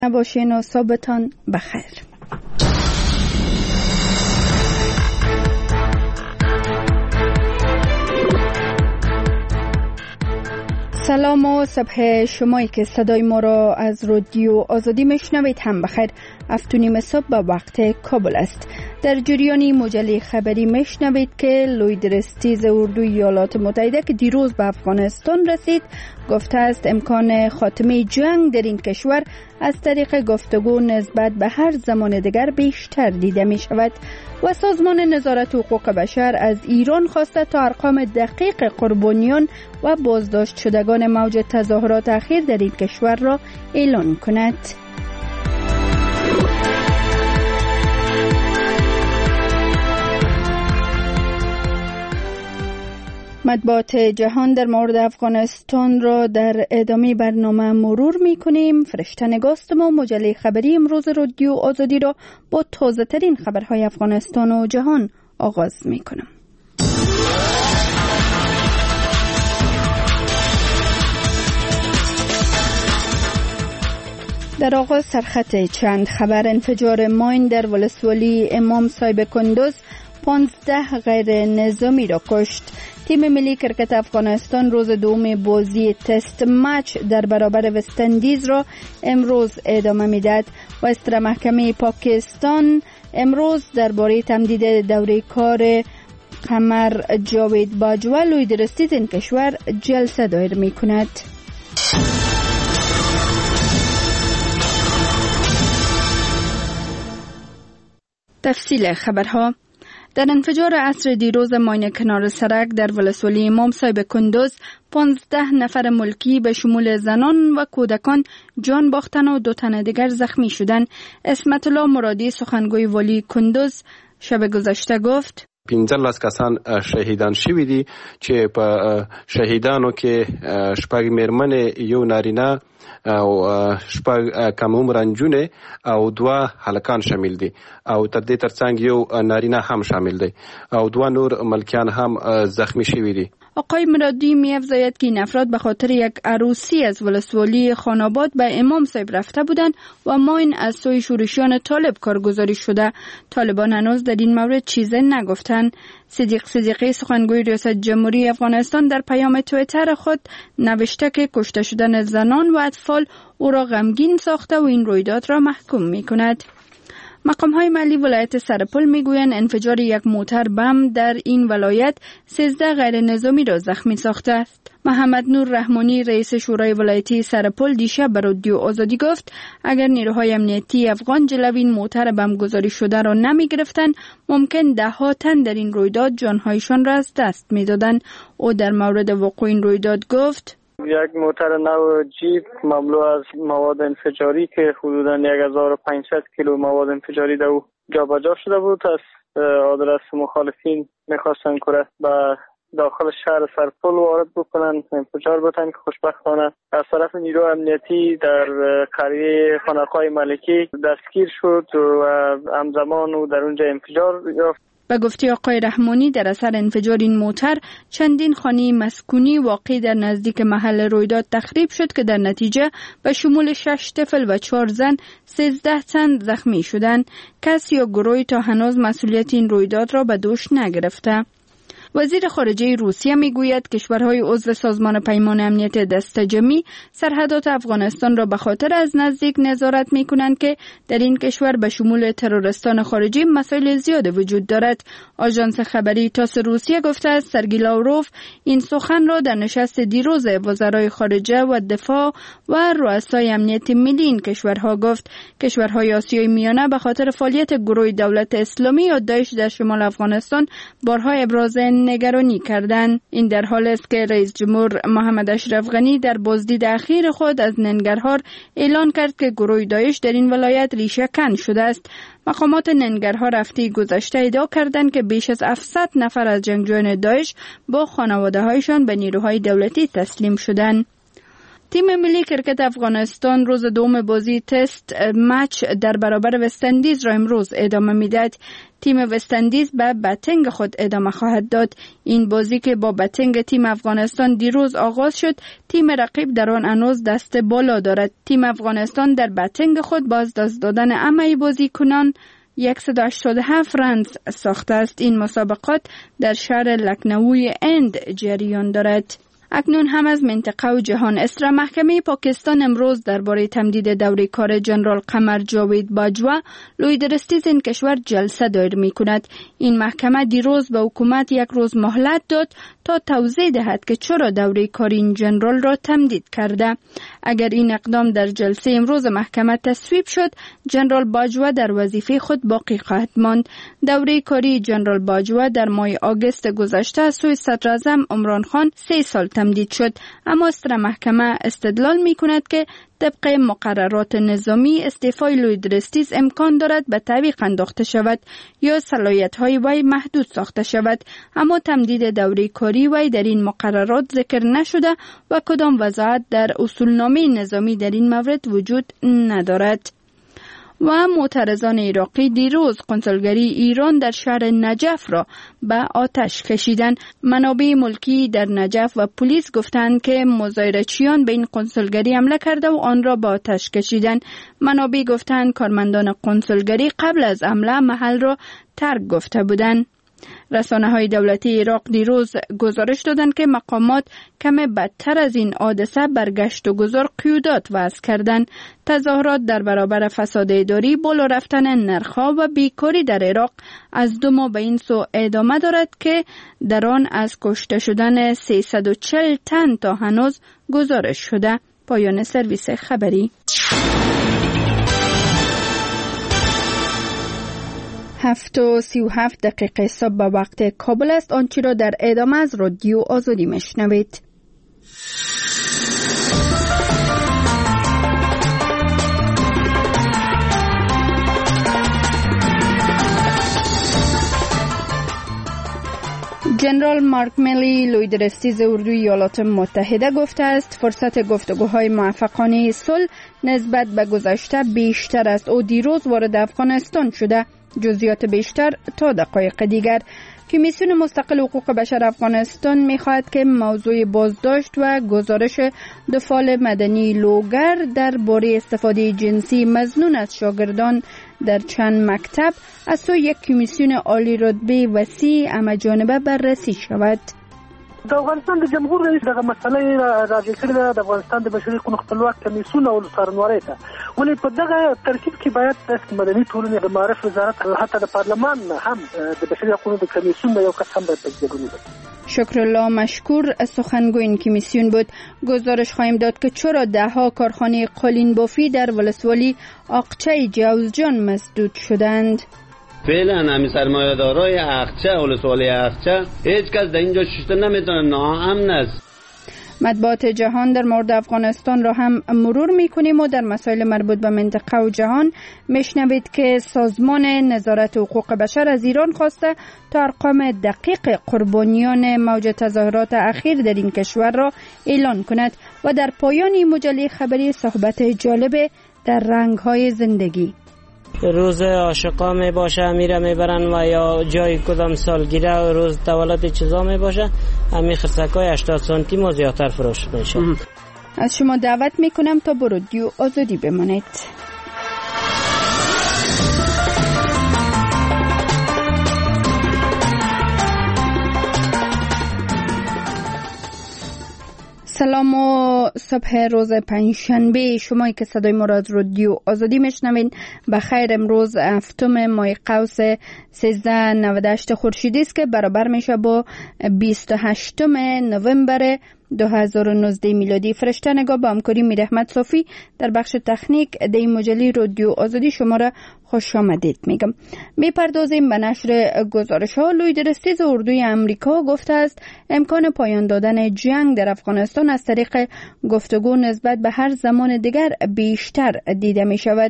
نباشین و صبحتان بخیر. سلام و صبح شمایی که صدای ما را از رادیو آزادی میشنوید هم بخیر. 7:30 صبح به وقت کابل است. در جریانی مجله خبری میشنوید که لوید رستیز اردوی ایالات متحده که دیروز به افغانستان رسید گفته است امکان خاتمه جنگ در این کشور از طریق گفتگو نسبت به هر زمان دیگر بیشتر دیده می شود و سازمان نظارت حقوق بشر از ایران خواسته تا ارقام دقیق قربانیان و بازداشت شدگان موج تظاهرات اخیر در این کشور را اعلان کند. مطبوعات جهان در مورد افغانستان را در ادامه برنامه مرور می کنیم. فرشته نگاستم و مجله خبری امروز رادیو آزادی را با تازه ترین خبرهای افغانستان و جهان آغاز می کنم. در آغاز سرخط چند خبر. انفجار ماین در ولسوالی امام صاحب کندوز 15 غیر نظامی را کشت. تیم ملی کرکت افغانستان روز دوم بازی تست مچ در برابر وستندیز را امروز ادامه می‌دهد و استر محکمه پاکستان امروز درباره تمدید دوره کار قمر جاوید باجوه لوید رستیز این کشور جلسه دایر می‌کند. تفصیل خبرها. در انفجار عصر دیروز ماین کنار سرک در ولسوالی امام صاحب کندوز 15 نفر ملکی به شمول زنان و کودکان جان باختن و 2 تن دیگر زخمی شدند. اسمت الله مرادی سخنگوی والی کندوز شب گذشته گفت 15 کسان شهیدان شوی دي چې په شهیدانو کې شپږ میرمنې یو نارینه او شپږ کم عمر نجونې او 2 هلکان شامل دي او تر دې ترڅنګ یو نارینه هم شامل دي او 2 نور ملکیان هم زخمی شوی دي. آقای مرادی می‌افزاید که این افراد به خاطر یک عروسی از ولسوالی خاناباد به امام صاحب رفته بودند و ماین از سوی شورشیان طالب کارگزاری شده. طالبان هنوز در این مورد چیزی نگفتند. صدیق صدیقی سخنگوی ریاست جمهوری افغانستان در پیام توییتر خود نوشته که کشته شدن زنان و اطفال او را غمگین ساخته و این رویداد را محکوم می‌کند. مقام‌های محلی ولایت سرپل میگویند انفجار یک موتر بم در این ولایت 13 غیر نظامی را زخمی ساخته است. محمد نور رحمانی رئیس شورای ولایتی سرپل دیشب به رادیو آزادی گفت اگر نیروهای امنیتی افغان جلوی این موتر بم گذاری شده را نمی گرفتند ممکن 10 تن در این رویداد جانهایشان را از دست میدادند. او در مورد وقوع این رویداد گفت یک موتر نو جیپ مملو از مواد انفجاری که حدوداً 1500 کیلو مواد انفجاری در او جابجا شده بود از آدرس مخالفین میخواستن که به داخل شهر سرپل وارد بکنن انفجار بتن که خوشبختانه از طرف نیروی امنیتی در قریه خانقاه ملکی دستگیر شد و همزمان او در اونجا انفجار یافت. به گفته آقای رحمانی در اثر انفجار این موتر چندین خانه مسکونی واقع در نزدیک محل رویداد تخریب شد که در نتیجه به شمول 6 طفل و 4 زن 13 تن زخمی شدند. کسی یا گروهی تا هنوز مسئولیت این رویداد را به دوش نگرفته. وزیر خارجه روسیه میگوید کشورهای عضو سازمان پیمان امنیت دسته‌جمعی سرحدات افغانستان را به خاطر از نزدیک نظارت میکنند که در این کشور به شمول تروریستان خارجی مسائل زیاد وجود دارد. آژانس خبری تاس روسیه گفته است سرگئی لاوروف این سخن را در نشست دیروز وزرای خارجه و دفاع و رؤسای امنیت ملی این کشورها گفت. کشورهای آسیای میانه به خاطر فعالیت گروه دولت اسلامی یا داعش در شمال افغانستان بارها ابراز نگرانی کردند. این در حالی است که رئیس جمهور محمد اشرف غنی در بازدید اخیر خود از ننگرهار اعلان کرد که گروه داعش در این ولایت ریشه کن شده است. مقامات ننگرهار هفته گذشته ادعا کردند که بیش از 700 نفر از جنگجویان داعش با خانواده‌هایشان به نیروهای دولتی تسلیم شدند. تیم ملی کرکت افغانستان روز دوم بازی تست مچ در برابر وست‌اندیز را امروز ادامه می‌دهد. تیم وست‌اندیز به بتنگ خود ادامه خواهد داد. این بازی که با بتنگ تیم افغانستان دیروز آغاز شد، تیم رقیب در آن هنوز دست بالا دارد. تیم افغانستان در بتنگ خود باز دست دادن همه بازیکنان 187 رنز ساخته است. این مسابقات در شهر لکنوی هند جریان دارد. اکنون هم از منطقه و جهان. اسرا محکمه پاکستان امروز درباره تمدید دوره کار جنرال قمر جاوید باجوا لوی درستیز این کشور جلسه دایر می کند. این محکمه دیروز به حکومت یک روز مهلت داد تا توضیح دهد که چرا دوره کار این جنرال را تمدید کرده. اگر این اقدام در جلسه امروز محکمه تصویب شد، جنرال باجوا در وظیفه خود باقی خواهد ماند. دوره کاری جنرال باجوا در ماه آگوست گذشته از سوی صدراعظم عمران خان 3 سال تمدید شد، اما استرا محکمه استدلال می کند که طبق مقررات نظامی استعفای لوی درستیز امکان دارد به تعویق انداخته شود یا صلاحیت‌های وی محدود ساخته شود، اما تمدید دوره کاری وی در این مقررات ذکر نشده و کدام وضاحت در اصولنامه نظامی در این مورد وجود ندارد. و معترضان عراقی دیروز قنصلگری ایران در شهر نجف را به آتش کشیدند. منابع ملکی در نجف و پلیس گفتند که مظاهره‌چیان به این قنصلگری حمله کرده و آن را به آتش کشیدند. منابع گفتند کارمندان قنصلگری قبل از حمله محل را ترک گفته بودند. رسانه‌های دولتی عراق دیروز گزارش دادند که مقامات کم بدتر از این حادثه برگشت و گذار قیودات وضع کردند. تظاهرات در برابر فساد اداری، بالا رفتن نرخ‌ها و بیکاری در عراق از 2 ماه به این سو ادامه دارد که در آن از کشته شدن 340 تن تا هنوز گزارش شده. پایان سرویس خبری. 7:37 صبح به وقت کابل است. آنچه را در ادامه از رادیو آزادی میشنوید. جنرال مارک میلی لوی درستیز اردوی ایالات متحده گفته است فرصت گفتگوهای موفقانه صلح نسبت به گذشته بیشتر است. او دیروز وارد افغانستان شده. جزئیات بیشتر تا دقایق دیگر. کمیسیون مستقل حقوق بشر افغانستان می‌خواهد که موضوع بازداشت و گزارش دفاع مدنی لوگر درباره استفاده جنسی مظنون از شاگردان در چند مکتب از سوی یک کمیسیون عالی رتبه وسیع همه‌جانبه بررسی شود. د افغانستان د جمهور رئیس دغه مسله راځي کړی د افغانستان د بشري حقوقو خپلواک کمیسیون او څارنوالۍ ته ولې په دغه ترکیب کې باید د مدني ټولنې د معارف وزارت حتی د پارلمان هم د بشري حقوقو د کمیسیون یو کس هم باید پکې شکرالله مشکور سخنگوی این کمیسیون بود. گزارش خواهیم داد که چرا 10 کارخانه قالین بافی در ولسوالی آقچه جوزجان مسدود شدند. فعلا همین سرمایه‌دارای اقچه ولسوالی اقچه هیچ کس در اینجا شیشته نمیتونه، ناامن است. مطبوعات جهان در مورد افغانستان را هم مرور میکنیم و در مسائل مربوط به منطقه و جهان میشنوید که سازمان نظارت حقوق بشر از ایران خواسته تا ارقام دقیق قربانیان موج تظاهرات اخیر در این کشور را اعلان کند و در پایان این مجله خبری صحبت جالب در رنگ‌های زندگی. روز عاشقا می باشه میره میبرن و یا جای کدام سالگیره و روز تولد چیزا می باشه همین خرسکای 80 سانتی ما زیادتر فروش میشه. از شما دعوت میکنم تا با رادیو آزادی بمانید. سلام و صبح روز پنجشنبه شمایی که صدای ما را از رادیو آزادی میشنوین. بخیر. امروز هفتم ماه قوس 1398 خورشیدی است که برابر میشه با 28 نوامبر 2019 میلادی. فرشته نگاه با همکاری میر احمد صافی در بخش تکنیک در این مجله رادیو آزادی شما را خوش آمدید میگم. میپردازیم به نشر گزارش ها. لوی درستیز اردوی امریکا گفته است امکان پایان دادن جنگ در افغانستان از طریق گفتگو نسبت به هر زمان دیگر بیشتر دیده می شود.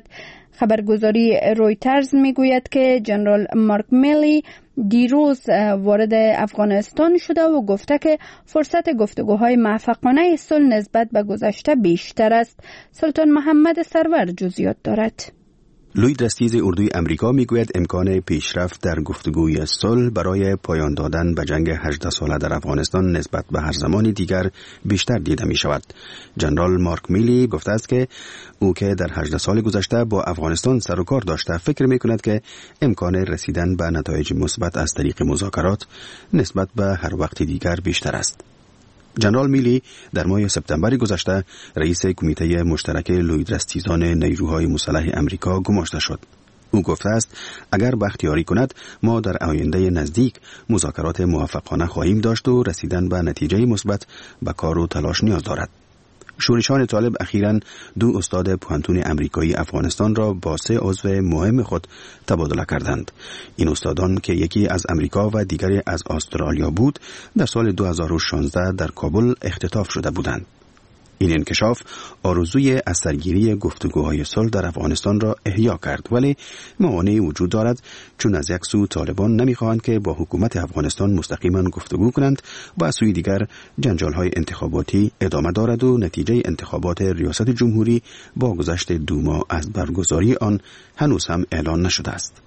خبرگزاری رویترز میگوید که جنرال مارک میلی دیروز وارد افغانستان شده و گفته که فرصت گفتگوهای موفقانه صلح نسبت به گذشته بیشتر است. سلطان محمد سرور جزئیات دارد. لوید رستیز اردوی امریکا میگوید امکان پیشرفت در گفتگوی صلح برای پایان دادن به جنگ 18 ساله در افغانستان نسبت به هر زمان دیگر بیشتر دیده می شود. جنرال مارک میلی گفته است که او که در 18 سال گذشته با افغانستان سر و کار داشته فکر می کند که امکان رسیدن به نتایج مثبت از طریق مذاکرات نسبت به هر وقت دیگر بیشتر است. جنرال میلی در ماه سپتامبر گذشته رئیس کمیته مشترک لوید رستیزان نیروهای مسلح امریکا گماشته شد. او گفته است اگر بختیاری کند ما در آینده نزدیک مذاکرات موفقانه خواهیم داشت و رسیدن به نتیجه مثبت به کار و تلاش نیاز دارد. شورشان طالب اخیراً 2 استاد پوهنتون امریکایی افغانستان را با 3 عضو مهم خود تبادله کردند. این استادان که یکی از امریکا و دیگری از استرالیا بود در سال 2016 در کابل اختطاف شده بودند. این انکشاف آرزوی از سرگیری گفتگوهای صلح در افغانستان را احیا کرد، ولی موانعی وجود دارد، چون از یک سو طالبان نمیخواهند که با حکومت افغانستان مستقیما گفتگو کنند و از سوی دیگر جنجال‌های انتخاباتی ادامه دارد و نتیجه انتخابات ریاست جمهوری با گذشت 2 ماه از برگزاری آن هنوز هم اعلان نشده است.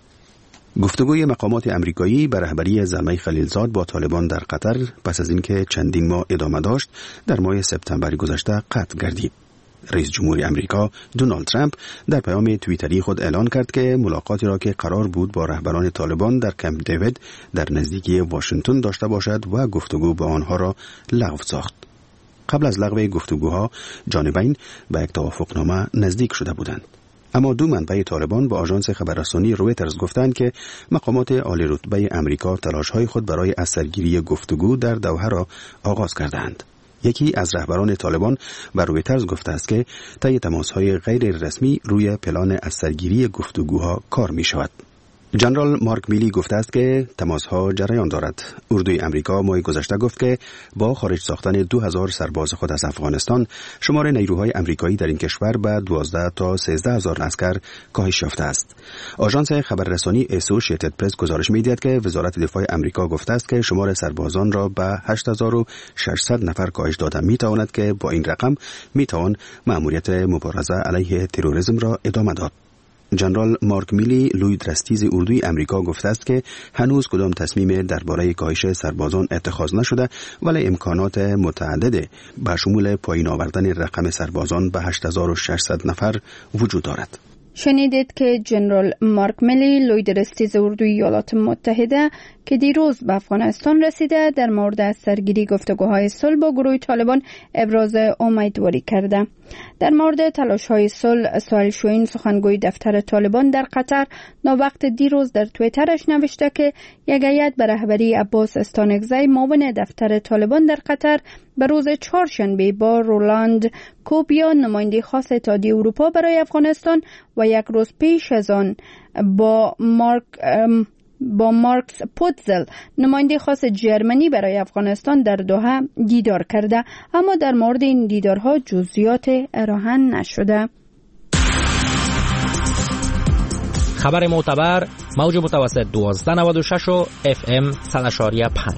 گفتگوی مقامات امریکایی به رهبری زلمه خلیلزاد با طالبان در قطر پس از اینکه چندین ماه ادامه داشت در ماه سپتامبر گذشته قطع گردید. رئیس جمهور امریکا دونالد ترامپ در پیام توییتری خود اعلان کرد که ملاقاتی را که قرار بود با رهبران طالبان در کمپ دیوید در نزدیکی واشنگتن داشته باشد و گفتگو با آنها را لغو ساخت. قبل از لغو گفتگوها جانبین به یک توافقنامه نزدیک شده بودند. اما 2 منبع طالبان با آژانس خبررسانی رویترز گفتند که مقامات عالی رتبه امریکا تلاش‌های خود برای از سرگیری گفتگو در دوحه را آغاز کردند. یکی از رهبران طالبان به رویترز گفته است که طی تماس‌های غیر رسمی روی پلان از سرگیری گفتگوها کار می‌شود. جنرال مارک میلی گفته است که تماس‌ها جریان دارد. اردوی امریکا ماه گذشته گفت که با خارج ساختن 2000 سرباز خود از افغانستان شمار نیروهای امریکایی در این کشور به 12 تا 13000 عسکر کاهش یافته است. آژانس خبررسانی اسوسییتد پرس گزارش می‌دهد که وزارت دفاع امریکا گفته است که شمار سربازان را به 8600 نفر کاهش داده می‌تواند که با این رقم می‌توان مأموریت مبارزه علیه تروریسم را ادامه داد. جنرال مارک میلی لوید رستیز اردوی امریکا گفته است که هنوز کدام تصمیم درباره کاهش سربازان اتخاذ نشده، ولی امکانات متعدد به شمول پایین آوردن رقم سربازان به 8600 نفر وجود دارد. شنیدید که جنرال مارک میلی لوید رستیز اردوی ایالات متحده که دیروز به افغانستان رسیده در مورد از سرگیری گفتگوهای صلح با گروه طالبان ابراز امیدواری کرده. در مورد تلاش‌های صلح سهیل شوین سخنگوی دفتر طالبان در قطر ناوقت دیروز در توییترش نوشته که یک هیئت به رهبری عباس استانکزی معاون دفتر طالبان در قطر به روز چهارشنبه با رولاند کوبیا نماینده خاص اتحادیه اروپا برای افغانستان و 1 روز پیش از آن با مارکس پوتزل نماینده خاص جرمنی برای افغانستان در دوحه دیدار کرده، اما در مورد این دیدارها جزئیات ارائه نشده. خبر معتبر موج متوسط 1296 و FM 100.5.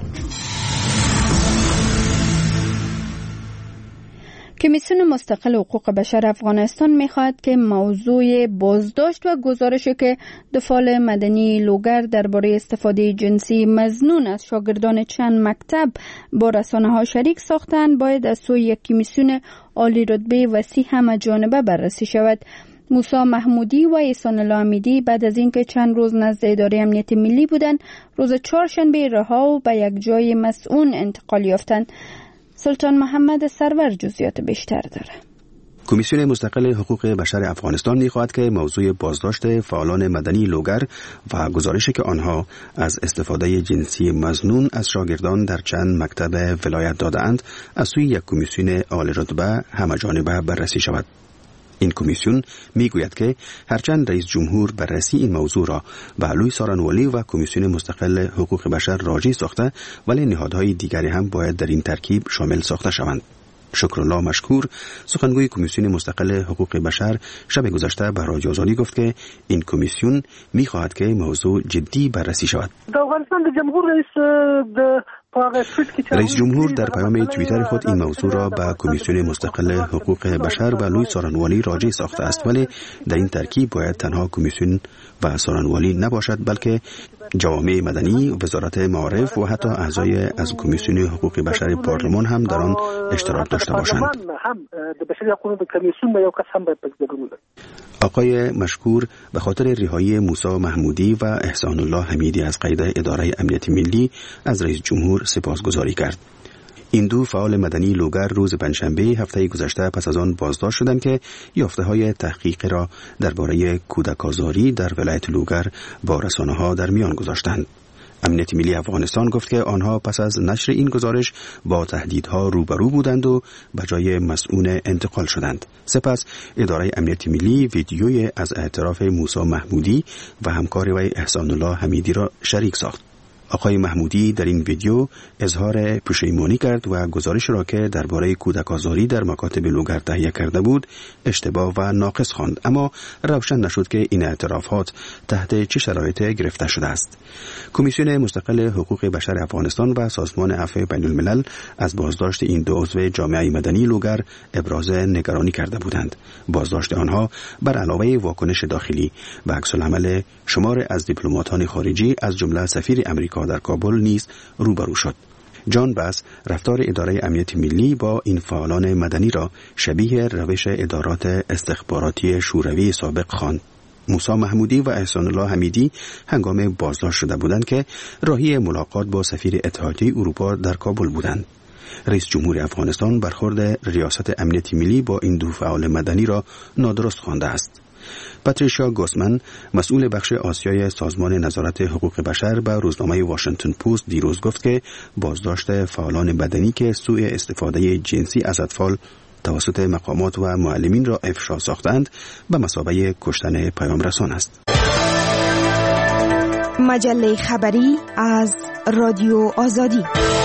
کمیسیون مستقل حقوق بشر افغانستان می‌خواهد که موضوع بازداشت و گزارشی که دفاع مدنی لوگر درباره استفاده جنسی مظنون از شاگردان چند مکتب با رسانه‌ها شریک ساختند باید از سوی یک کمیسیون عالی رتبه وسیع همه‌جانبه بررسی شود. موسی محمودی و احسان الله امیدی بعد از اینکه چند روز نزد اداره امنیت ملی بودند، روز چهارشنبه رها و به یک جای مسئول انتقال یافتند. سلطان محمد سرور جزئیات بیشتر داره. کمیسیون مستقل حقوق بشر افغانستان می‌خواهد که موضوع بازداشت فعالان مدنی لوگر و گزارشی که آنها از استفاده جنسی مظنون از شاگردان در چند مکتب ولایت داده‌اند از سوی یک کمیسیون عالی رتبه همه‌جانبه بررسی شود. این کمیسیون میگوید که هرچند رئیس جمهور بررسی این موضوع را به لوی سارنوالی و کمیسیون مستقل حقوق بشر راجع ساخته، ولی نهادهای دیگری هم باید در این ترکیب شامل ساخته شوند. شکرالله مشکور سخنگوی کمیسیون مستقل حقوق بشر شب گذشته به رادیو آزادی گفت که این کمیسیون می‌خواهد که موضوع جدی بررسی شود. رئیس جمهور در پیام توییتر خود این موضوع را به کمیسیون مستقل حقوق بشر و لوی سارنوالی راجع ساخته است، ولی در این ترکیب باید تنها کمیسیون و سارنوالی نباشد بلکه جوامع مدنی، وزارت معارف و حتی اعضای از کمیسیون حقوق بشر پارلمان هم در آن اشتراک داشته باشند. آقای مشکور به خاطر رهایی موسی محمودی و احسان الله حمیدی از قید اداره امنیت ملی از رئیس جمهور سپاسگزاری کرد. این دو فعال مدنی لوگر روز پنجشنبه هفته گذشته پس از آن بازداشت شدند که یافته‌های تحقیق را درباره کودک آزاری در ولایت لوگر با رسانه‌ها در میان گذاشتند. امنیت ملی افغانستان گفت که آنها پس از نشر این گزارش با تهدیدها روبرو بودند و به جای مسئول انتقال شدند. سپس اداره امنیت ملی ویدیوی از اعتراف موسی محمودی و همکار وی احسان الله حمیدی را شریک ساخت. آقای محمودی در این ویدیو اظهار پشیمانی کرد و گزارش را که درباره کودک آزاری در مکاتب لوگر تهیه کرده بود اشتباه و ناقص خواند، اما روشن نشد که این اعترافات تحت چه شرایطی گرفته شده است. کمیسیون مستقل حقوق بشر افغانستان و سازمان عفو بین الملل از بازداشت این دو عضو جامعه مدنی لوگر ابراز نگرانی کرده بودند. بازداشت آنها بر علاوه واکنش داخلی و عکس‌العمل شمار از دیپلماتان خارجی از جمله سفیر امریکا در کابل نیز روبرو شد. جان باس رفتار اداره امنیت ملی با این فعالان مدنی را شبیه روش ادارات استخباراتی شوروی سابق خواند. موسی محمودی و احسان الله حمیدی هنگام بازداشت شده بودند که راهی ملاقات با سفیر اتحادیه اروپا در کابل بودند. رئیس جمهور افغانستان برخورد ریاست امنیت ملی با این دو فعال مدنی را نادرست خوانده است. پاتریشیا گوسمن مسئول بخش آسیای سازمان نظارت حقوق بشر به روزنامه واشنگتن پست دیروز گفت که بازداشت فعالان مدنی که سوء استفاده جنسی از اطفال توسط مقامات و معلمین را افشا ساختند به مثابه کشتن پیام رسان است. مجله خبری از رادیو آزادی.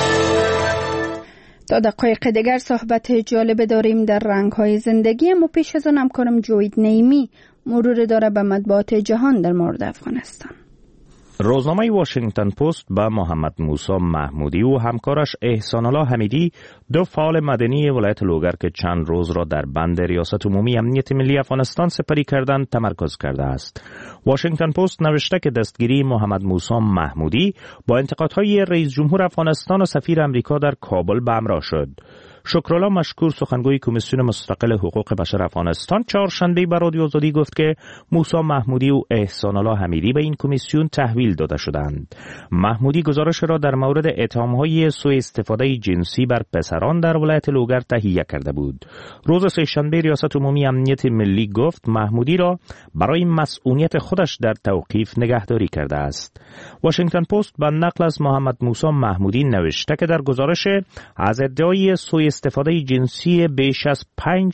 تا دقایق دیگر صحبت جالب داریم در رنگ‌های زندگی، اما پیش از آن همکارم جوید نیمی مرور داره به مطبوعات جهان در مورد افغانستان. روزنامه واشنگتن پست با محمد موسی محمودی و همکارش احسان الله حمیدی، دو فعال مدنی ولایت لوگر که چند روز را در بند ریاست عمومی امنیت ملی افغانستان سپری کردند تمرکز کرده است. واشنگتن پست نوشته که دستگیری محمد موسی محمودی با انتقادهای رئیس جمهور افغانستان و سفیر امریکا در کابل به همراه شد. شکرالله مشکور سخنگوی کمیسیون مستقل حقوق بشر افغانستان چهارشنبه به رادیو آزادی گفت که موسی محمودی و احسان الله حمیدی به این کمیسیون تحویل داده شدند. محمودی گزارش را در مورد اتهام‌های سوء استفاده جنسی بر پسران در ولایت لوگر تهیه کرده بود. روز سه‌شنبه ریاست عمومی امنیت ملی گفت محمودی را برای مسئولیت خودش در توقیف نگهداری کرده است. واشنگتن پست با نقل از محمد موسی محمودی نوشته که در گزارش از ادعای سوء استفاده جنسی بیش از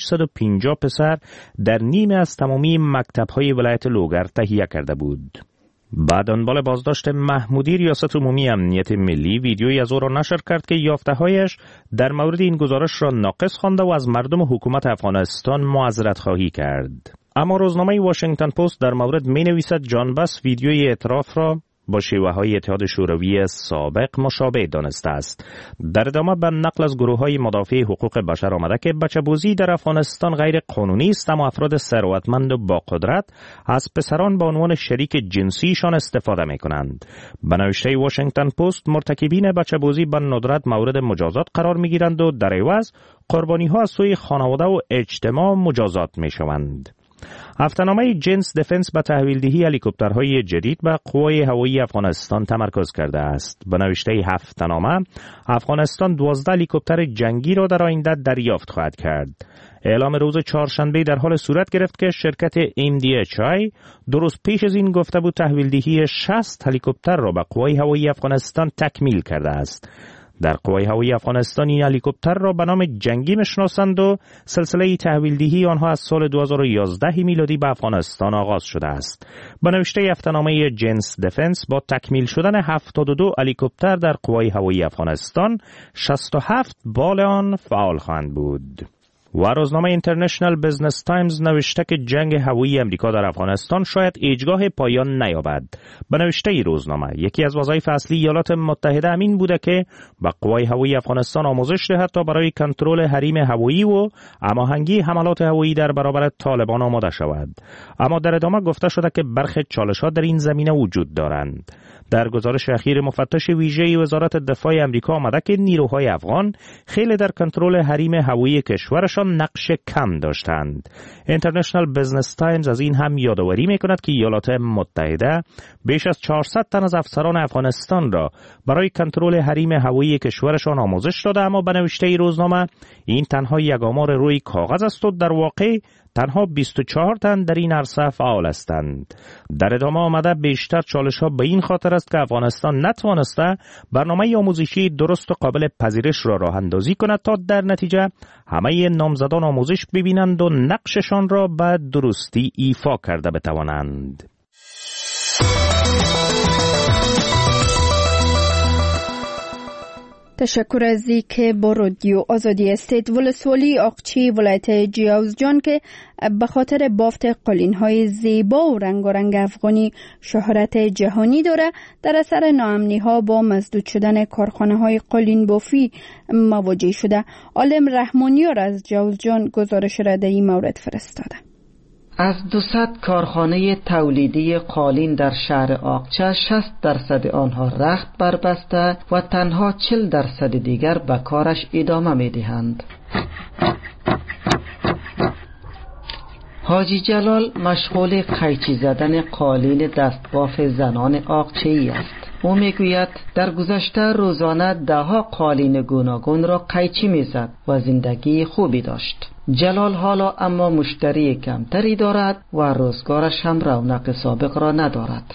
550 پسر در نیمه از تمامی مکتب‌های ولایت لوگر تهیه کرده بود. بعد دنبال بازداشت محمودی ریاست عمومی امنیت ملی ویدیویی از او را نشر کرد که یافته‌هایش در مورد این گزارش را ناقص خوانده و از مردم حکومت افغانستان معذرت خواهی کرد. اما روزنامه واشنگتن پست در مورد می‌نویسد جان باس ویدیوی اعتراف را با شیوه‌های اتحاد شوروی سابق مشابه دانسته است. در ادامه به نقل از گروه‌های مدافع حقوق بشر آمده که بچه‌بازی در افغانستان غیر قانونی است، اما افراد ثروتمند و با قدرت از پسران به عنوان شریک جنسیشان استفاده می‌کنند. به نوشته واشنگتن پست مرتکبین بچه‌بازی به ندرت مورد مجازات قرار می‌گیرند و در عوض قربانی‌ها از سوی خانواده و اجتماع مجازات می‌شوند. هفته‌نامه جنس دفنس به تحویلدهی هلیکوپترهای جدید به قوای هوایی افغانستان تمرکز کرده است. به نوشته هفته‌نامه افغانستان 12 هلیکوپتر جنگی را در آینده دریافت خواهد کرد. اعلام روز چهارشنبه در حال صورت گرفت که شرکت MDHI دو روز پیش از این گفته بود تحویلدهی 60 هلیکوپتر را به قوای هوایی افغانستان تکمیل کرده است. در قوای هوایی افغانستان این هلیکوپتر را به نام جنگی میشناسند و سلسله تحویلدهی آنها از سال 2011 میلادی به افغانستان آغاز شده است. به نوشته هفته‌نامه جنس دفنس، با تکمیل شدن 72 هلیکوپتر در قوای هوایی افغانستان، 67 بال آن فعال خواهند بود. و روزنامه اینترنشنال بزنس تایمز نوشته که جنگ هوایی امریکا در افغانستان شاید هیچگاه پایان نیابد. به نوشته ای روزنامه، یکی از وظایف اصلی ایالات متحده همین بوده که به قوای هوایی افغانستان آموزش دهد تا برای کنترل حریم هوایی و هماهنگی حملات هوایی در برابر طالبان آماده شود. اما در ادامه گفته شده که برخی چالش‌ها در این زمینه وجود دارند. در گزارش اخیر مفتش ویژه وزارت دفاع امریکا آمده که نیروهای افغان خیلی در کنترل حریم هوایی کشورشان نقش کم داشتند. اینترنشنال بزنس تایمز از این هم یادآوری می‌کند که ایالات متحده بیش از 400 تن از افسران افغانستان را برای کنترل حریم هوایی کشورشان آموزش داده، اما به نوشته روزنامه این تنها یک آمار روی کاغذ است و در واقع تنها 24 تن در این عرصه فعال هستند. در ادامه آمده بیشتر چالش‌ها به این خاطر است که افغانستان نتوانسته برنامه آموزشی درست و قابل پذیرش را راه اندازی کند تا در نتیجه همه نامزدان آموزش ببینند و نقششان را به درستی ایفا کرده بتوانند. تشکر از که با رادیو آزادی استید ولسوالی آقچی ولایت جیاوزجان که به خاطر بافت قالین‌های زیبا و رنگارنگ افغانی شهرت جهانی داره، در اثر ناامنی‌ها با مسدود شدن کارخانه‌های قالین بافی مواجه شده. عالم رحمانیار از جیاوزجان گزارش را در این مورد فرستاده. از 200 کارخانه تولیدی قالین در شهر آقچه 60% آنها رخت بربسته و تنها 40% دیگر به کارش ادامه می‌دهند. حاجی جلال مشغول قیچی زدن قالین دستباف زنان آقچه‌ای است. او میگوید در گذشته روزانه 10 قالین گوناگون را قیچی میزد و زندگی خوبی داشت. جلال حالا اما مشتری کمتری دارد و روزگارش هم رونق سابق را ندارد.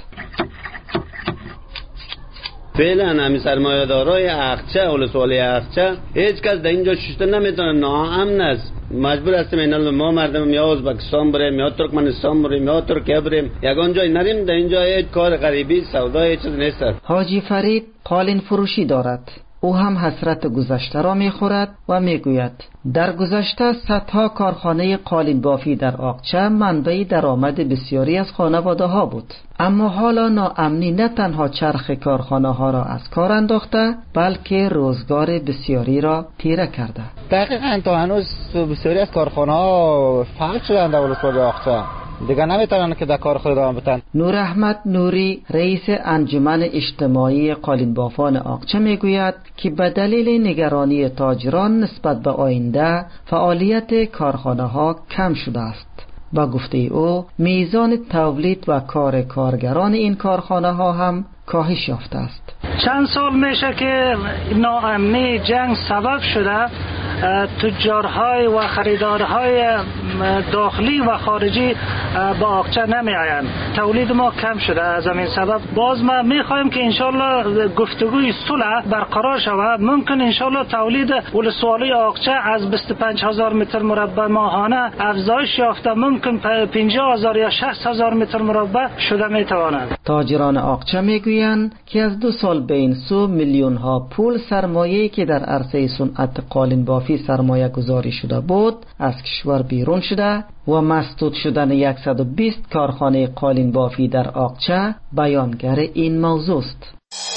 فعلا همین سرمایه‌دارای اقچه ولسوالی اقچه هیچ کس در اینجا ششته نمیتونه، ناامن است. مجبور هستیم اینا ما مردم یا ازبکستان بریم یا ترکمنستان بریم یا ترکیه بریم، یگان جای نریم. در اینجا هیچ کار غریبی سودا هیچ چیز نیست. حاجی فرید قالین فروشی دارد. او هم حسرت گذشته را میخورد و میگوید در گذشته صدها کارخانه قالین بافی در آقچه منبع درآمد بسیاری از خانواده ها بود، اما حالا ناامنی نه تنها چرخ کارخانه ها را از کار انداخته بلکه روزگار بسیاری را تیره کرده. دقیقاً تا هنوز بسیاری از کارخانه ها فعال شدند در ولسوالی آقچه، دیگه نمیتونن که در کار خود ادامه بدن. نور احمد نوری رئیس انجمن اجتماعی قالینبافان آقچه میگوید که به دلیل نگرانی تاجران نسبت به آینده فعالیت کارخانه ها کم شده است. با گفته او میزان تولید و کار کارگران این کارخانه ها هم کاهش یافته است. چند سال میشه که ناامنی جنگ سبب شده تجارهای و خریدارهای داخلی و خارجی با آقچه نمی آیند. تولید ما کم شده. از همین سبب باز ما میخوایم که انشالله گفتگوی صلح برقرار شود. ممکن انشالله تولید ولسوالی آقچه از 25,000 متر مربع ماهانه افزایش یافته، ممکن 50,000 یا 60,000 متر مربع شده میتواند. تاجران آقچه میگویند که از 2 سال به این سو میلیون ها پول سرمایه‌ای که در عرصه صنعت قالین بافی سرمایه گذاری شده بود از کشور بیرون شده و مسدود شدن 120 کارخانه قالین بافی در آقچه بیانگر این موضوع است.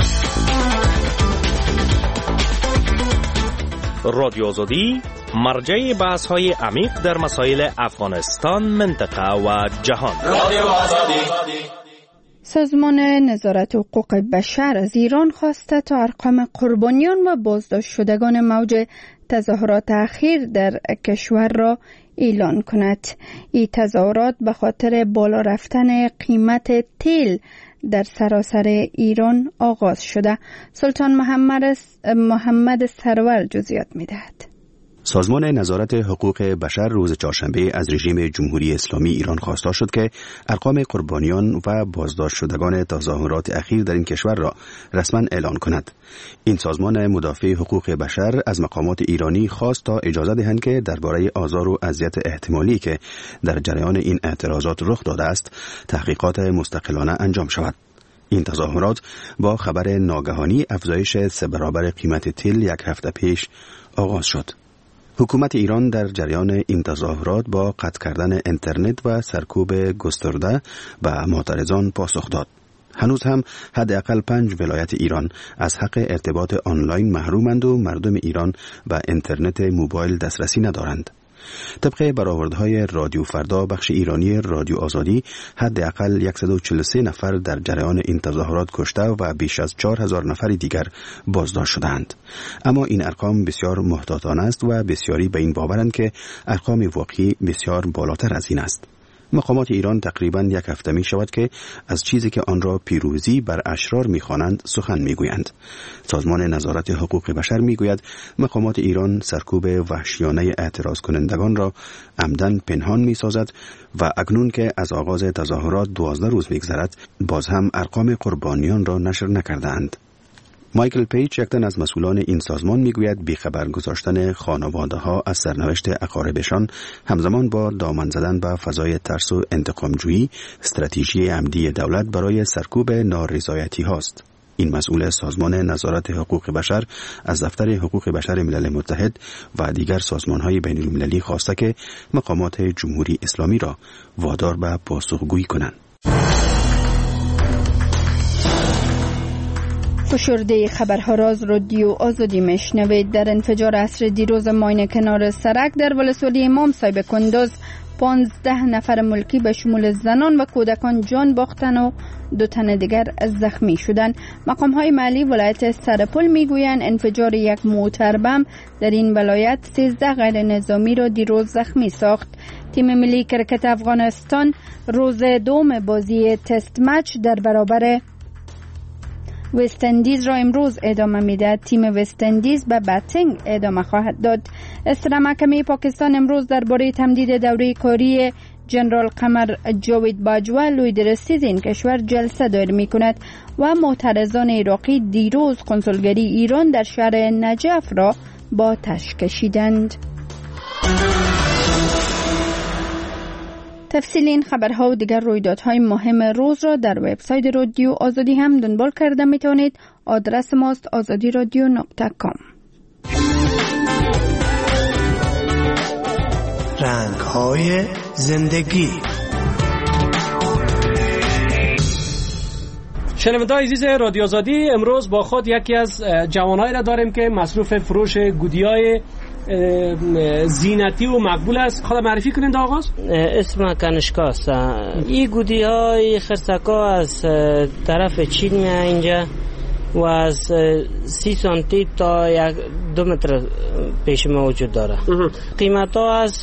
رادیو آزادی مرجع بحث‌های عمیق در مسائل افغانستان، منطقه و جهان. رادیو آزادی. سازمان نظارت حقوق بشر از ایران خواسته تا ارقام قربانیان و بازداشت شدگان موج تظاهرات اخیر در کشور را اعلان کند. این تظاهرات به خاطر بالا رفتن قیمت تیل در سراسر ایران آغاز شده. سلطان محمد سرور جزئیات می‌دهد. سازمان نظارت حقوق بشر روز چهارشنبه از رژیم جمهوری اسلامی ایران خواستار شد که ارقام قربانیان و بازداشت شدگان تظاهرات اخیر در این کشور را رسما اعلان کند. این سازمان مدافع حقوق بشر از مقامات ایرانی خواست تا اجازه دهند که درباره آزار و اذیت احتمالی که در جریان این اعتراضات رخ داده است تحقیقات مستقلانه انجام شود. این تظاهرات با خبر ناگهانی افزایش 3 برابر قیمت تیل یک هفته پیش آغاز شد. حکومت ایران در جریان این تظاهرات با قطع کردن اینترنت و سرکوب گسترده به معترضان پاسخ داد. هنوز هم حداقل 5 ولایت ایران از حق ارتباط آنلاین محرومند و مردم ایران به اینترنت موبایل دسترسی ندارند. طبق برآوردهای رادیو فردا بخش ایرانی رادیو آزادی حداقل 143 نفر در جریان این تظاهرات کشته و بیش از 4000 نفر دیگر بازداشت شدند. اما این ارقام بسیار محتاطانه است و بسیاری به این باورند که ارقام واقعی بسیار بالاتر از این است. مقامات ایران تقریباً 1 هفته می شود که از چیزی که آن را پیروزی بر اشرار می خوانند سخن می گویند. سازمان نظارت حقوق بشر می گوید مقامات ایران سرکوب وحشیانه اعتراض کنندگان را عمدن پنهان می سازد و اکنون که از آغاز تظاهرات 12 روز می گذرد باز هم ارقام قربانیان را نشر نکردند. مایکل پیچ یک تن از مسئولان این سازمان میگوید بیخبر گذاشتن خانواده‌ها از سرنوشت اقاربشان همزمان با دامن زدن به فضای ترس و انتقامجویی استراتژی عمدی دولت برای سرکوب نارضایتی هاست. این مسئول سازمان نظارت حقوق بشر از دفتر حقوق بشر ملل متحد و دیگر سازمان‌های بین‌المللی خواسته که مقامات جمهوری اسلامی را وادار به پاسخگویی کنند. فشرده خبرها را از رادیو آزادی میشنوید. در انفجار عصر دیروز ماین کنار سرک در ولسوالی امام صاحب کندوز 15 نفر ملکی به شمول زنان و کودکان جان باختن و 2 تن دیگر زخمی شدند. مقام‌های محلی ولایت سرپل میگویند انفجار یک موتر بم در این ولایت 13 غیر نظامی را دیروز زخمی ساخت. تیم ملی کرکت افغانستان روز دوم بازی تست مچ در برابر وست اندیز را امروز ادامه میدهد. تیم وست اندیز به بتینگ ادامه خواهد داد. استرا محکمه پاکستان امروز درباره تمدید دوره کاری جنرال قمر جاوید باجوا لویدرسیز این کشور جلسه دایر می کند و معترضان عراقی دیروز کنسولگری ایران در شهر نجف را با آتش کشیدند. تفصیل این خبرها و دیگر رویدادهای مهم روز را در وبسایت رادیو آزادی هم دنبال کرده می توانید. آدرس ماست azadiradio.com. رنگ‌های زندگی. شنوندگان عزیز رادیو آزادی، امروز با خود یکی از جوانایی را داریم که مصروف فروش گودی‌های زینتی و مقبول است. خود معرفی کنید آغاز. اسم کنشکا است. این گودی های خرسکا از طرف چین میاد اینجا و از 30 سانتی تا 2 متر پیش ما وجود داره. قیمت ها از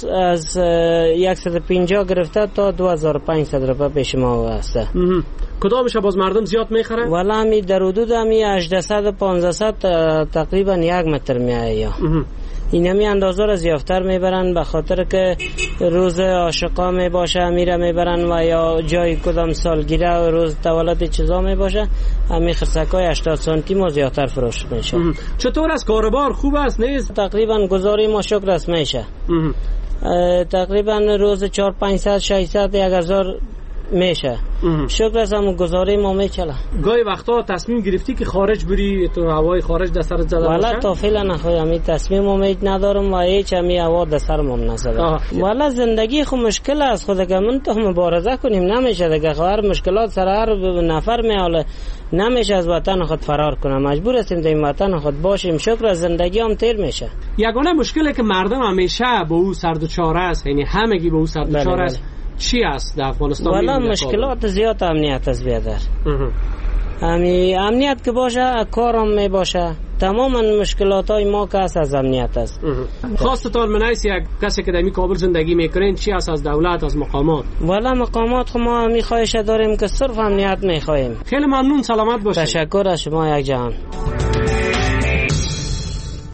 150 گرفته تا 2500 روپیه پیش ما هست. کدامش باز مردم زیاد میخرن؟ والا همی در حدود همی 800 1500 تقریبا 1 متر میایه. این همی اندازه را زیافتر میبرن به خاطر که روز عاشقا میباشه میره میبرن و یا جای کدام سالگیره و روز تولد چیزا میباشه همی خرسکای 80 سانتی ما زیادتر فروش میشه. چطور از کاروبار خوب است نیست؟ تقریبا گزاری ما شکر است میشه. تقریبا روز 4 500 600 1000 میشه. شکر است هم گزاری ما میچله. گاهی وقتا تصمیم گرفتی که خارج بری تو هوای خارج در سرت زده باشه؟ والا تا فعلا نخواهم تصمیم امید ندارم و هیچ همی هوا در سرم نزده. والا زندگی خو مشکل است، خود که من تو مبارزه کنیم نمیشه دیگه. هر مشکلات سر هر نفر میاله نمیشه از وطن خود فرار کنم، مجبور هستیم در این وطن خود باشیم. شکر از زندگی هم تیر میشه. یگانه مشکلی که مردم همیشه به او سر و چاره است، یعنی همگی به او سر و چاره است، چی است در افغانستان؟ والا مشکلات زیاد امنیت است بیادر. امنیت که باشه کارم می باشه. تمام مشکلات های ما که از امنیت است. خواستتان من است یک کسی که در کابل زندگی میکنین چی است از دولت از مقامات؟ والا مقامات خو ما می خواهش داریم که صرف امنیت می خواهیم. خیلی ممنون، سلامت باشید. تشکر از شما یک جهان.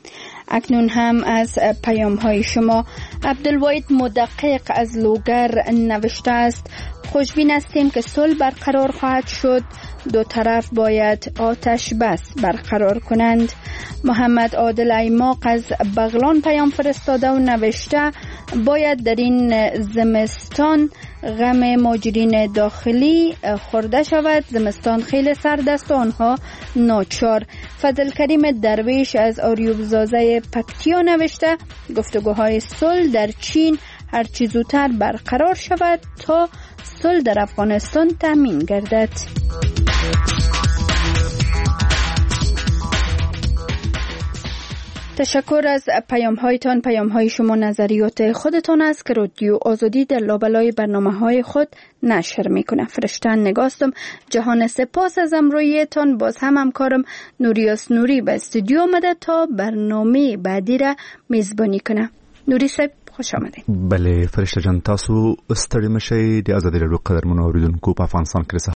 اکنون هم از پیام های شما. عبدالواحد مدقق از لوگر نوشته است: خوشبین هستیم که صلح برقرار خواهد شد. دو طرف باید آتش بس برقرار کنند. محمد عادل ایماق از بغلان پیام فرستاده و نوشته: باید در این زمستان غم مهاجرین داخلی خورده شود. زمستان خیلی سرد است و آنها ناچار. فضل کریم درویش از آریوب زازه پکتیا نوشته: گفتگوهای صلح در چین هر چه زودتر برقرار شود تا صلح در افغانستان تامین گردد. تشکر از پیام هایتان. پیام های شما نظریات خودتان است که رادیو آزادی در لابلای برنامه های خود نشر میکنه. فرشتن نگاستم. جهان سپاس از امرویتان. باز هم همکارم نوریاس نوری به استودیو آمده تا برنامه بعدی را میزبانی کنه. نوری صاحب خوش آمدید. بله فرشته جان، تاسو ستړي مشئ. د آزادي رادیو قدرمنو اوریدونکو په افغانستان کې